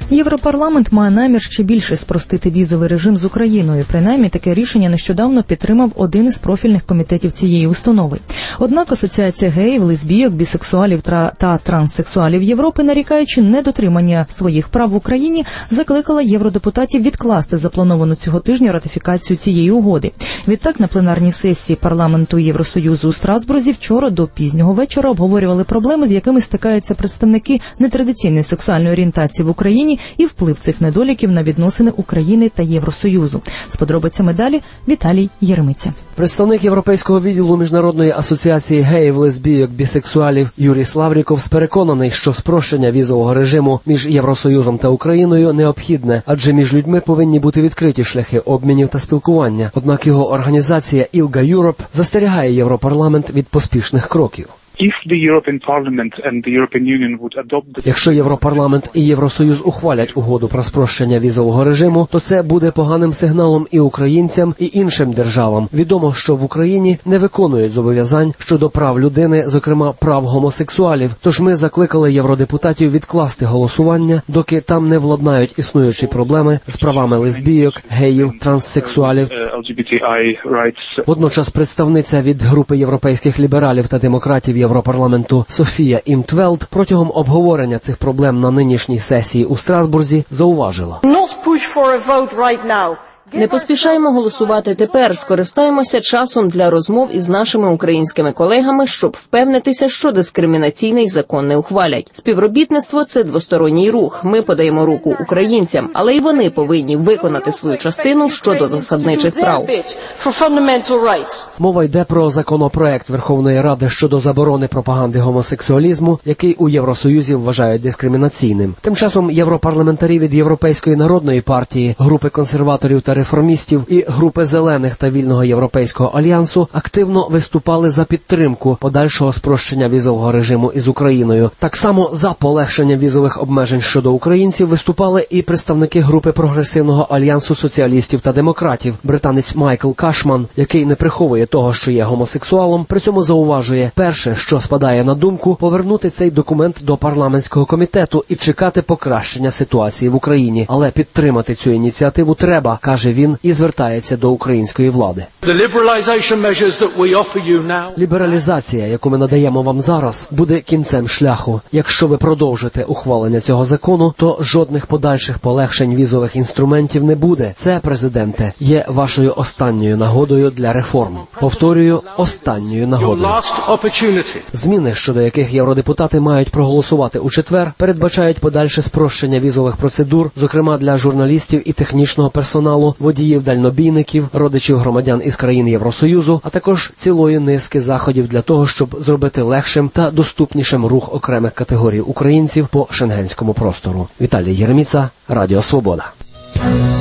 Європарламент має намір ще більше спростити візовий режим з Україною. Принаймні, таке рішення нещодавно підтримав один із профільних комітетів цієї установи. Однак Асоціація геїв, лесбійок, бісексуалів та транссексуалів Європи, нарікаючи недотримання своїх прав в Україні, закликала євродепутатів відкласти заплановану цього тижня ратифікацію цієї угоди. Відтак, на пленарній сесії парламенту Євросоюзу у Страсбурзі вчора до пізнього вечора обговорювали проблеми, з якими стикаються представники нетрадиційної сексуальної орієнтації в Україні і вплив цих недоліків на відносини України та Євросоюзу. З подробицями далі Віталій Єремиця. Представник Європейського відділу Міжнародної асоціації геїв, лесбійок, бісексуалів Юрій Славріков переконаний, що спрощення візового режиму між Євросоюзом та Україною необхідне, адже між людьми повинні бути відкриті шляхи обмінів та спілкування. Однак його організація ILGA Europe застерігає Європарламент від поспішних кроків. Якщо Європарламент і Євросоюз ухвалять угоду про спрощення візового режиму, то це буде поганим сигналом і українцям, і іншим державам. Відомо, що в Україні не виконують зобов'язань щодо прав людини, зокрема прав гомосексуалів. Тож ми закликали євродепутатів відкласти голосування, доки там не владнають існуючі проблеми з правами лесбійок, геїв, транссексуалів. Водночас представниця від групи європейських лібералів та демократів Європарламенту Софія Інтвелд протягом обговорення цих проблем на нинішній сесії у Страсбурзі зауважила: не поспішаємо голосувати тепер, скористаємося часом для розмов із нашими українськими колегами, щоб впевнитися, що дискримінаційний закон не ухвалять. Співробітництво – це двосторонній рух. Ми подаємо руку українцям, але й вони повинні виконати свою частину щодо засадничих прав. Мова йде про законопроект Верховної Ради щодо заборони пропаганди гомосексуалізму, який у Євросоюзі вважають дискримінаційним. Тим часом європарламентарі від Європейської народної партії, групи консерваторів та реформістів і групи Зелених та Вільного Європейського альянсу активно виступали за підтримку подальшого спрощення візового режиму із Україною. Так само за полегшення візових обмежень щодо українців виступали і представники групи прогресивного альянсу соціалістів та демократів. Британець Майкл Кашман, який не приховує того, що є гомосексуалом, при цьому зауважує: перше, що спадає на думку, повернути цей документ до парламентського комітету і чекати покращення ситуації в Україні. Але підтримати цю ініціативу треба, каже він, і звертається до української влади. Лібералізація, яку ми надаємо вам зараз, буде кінцем шляху. Якщо ви продовжите ухвалення цього закону, то жодних подальших полегшень візових інструментів не буде. Це, президенте, є вашою останньою нагодою для реформ. Повторюю, останньою нагодою. Зміни, щодо яких євродепутати мають проголосувати у четвер, передбачають подальше спрощення візових процедур, зокрема для журналістів і технічного персоналу, водіїв дальнобійників, родичів громадян із країн Євросоюзу, а також цілої низки заходів для того, щоб зробити легшим та доступнішим рух окремих категорій українців по шенгенському простору. Віталій Єремиця, Радіо Свобода.